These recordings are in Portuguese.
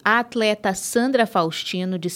A atleta Sandra Faustino, de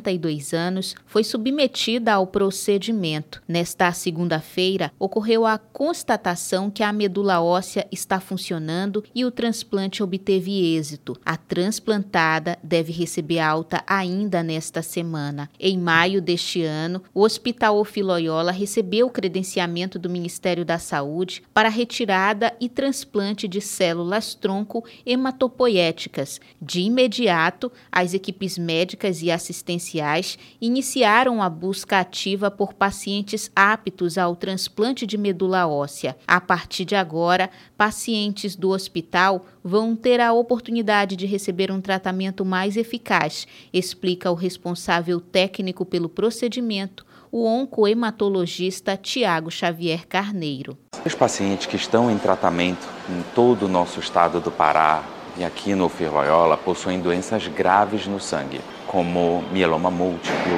52 anos, foi submetida ao procedimento. Nesta segunda-feira, ocorreu a constatação que a medula óssea está funcionando e o transplante obteve êxito. A transplantada deve receber alta ainda nesta semana. Em maio deste ano, o Hospital Offi-Loyola recebeu o credenciamento do Ministério da Saúde para retirada e transplante de células-tronco hematopoéticas. De imediato, as equipes médicas e assistenciais iniciaram a busca ativa por pacientes aptos ao transplante de medula óssea. A partir de agora, pacientes do hospital vão ter a oportunidade de receber um tratamento mais eficaz, explica o responsável técnico pelo procedimento, o oncohematologista Tiago Xavier Carneiro. Os pacientes que estão em tratamento em todo o nosso estado do Pará e aqui no Offi-Loyola possuem doenças graves no sangue, como mieloma múltiplo,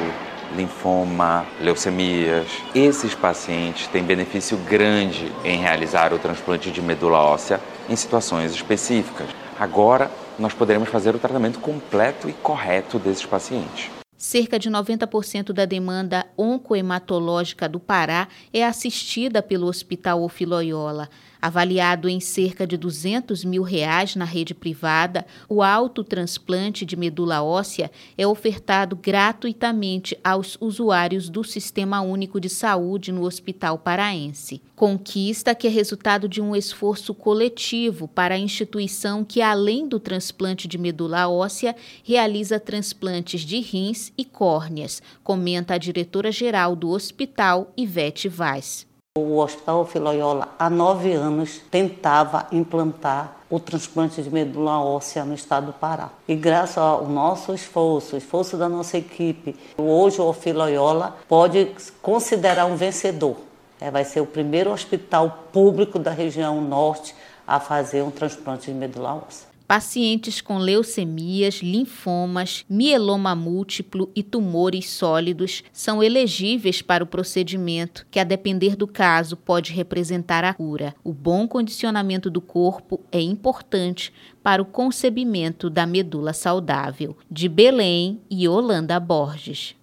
linfoma, leucemias. Esses pacientes têm benefício grande em realizar o transplante de medula óssea em situações específicas. Agora, nós poderemos fazer o tratamento completo e correto desses pacientes. Cerca de 90% da demanda oncohematológica do Pará é assistida pelo Hospital Offi-Loyola. Avaliado em cerca de R$200 mil na rede privada, o autotransplante de medula óssea é ofertado gratuitamente aos usuários do Sistema Único de Saúde no Hospital Paraense. Conquista que é resultado de um esforço coletivo para a instituição que, além do transplante de medula óssea, realiza transplantes de rins e córneas, comenta a diretora-geral do hospital, Ivete Vaz. O Hospital Offi-Loyola, há 9 anos, tentava implantar o transplante de medula óssea no estado do Pará. E graças ao nosso esforço da nossa equipe, hoje o Offi-Loyola pode considerar um vencedor. Vai ser o primeiro hospital público da região norte a fazer um transplante de medula óssea. Pacientes com leucemias, linfomas, mieloma múltiplo e tumores sólidos são elegíveis para o procedimento, que, a depender do caso, pode representar a cura. O bom condicionamento do corpo é importante para o concebimento da medula saudável. De Belém, Yolanda Borges.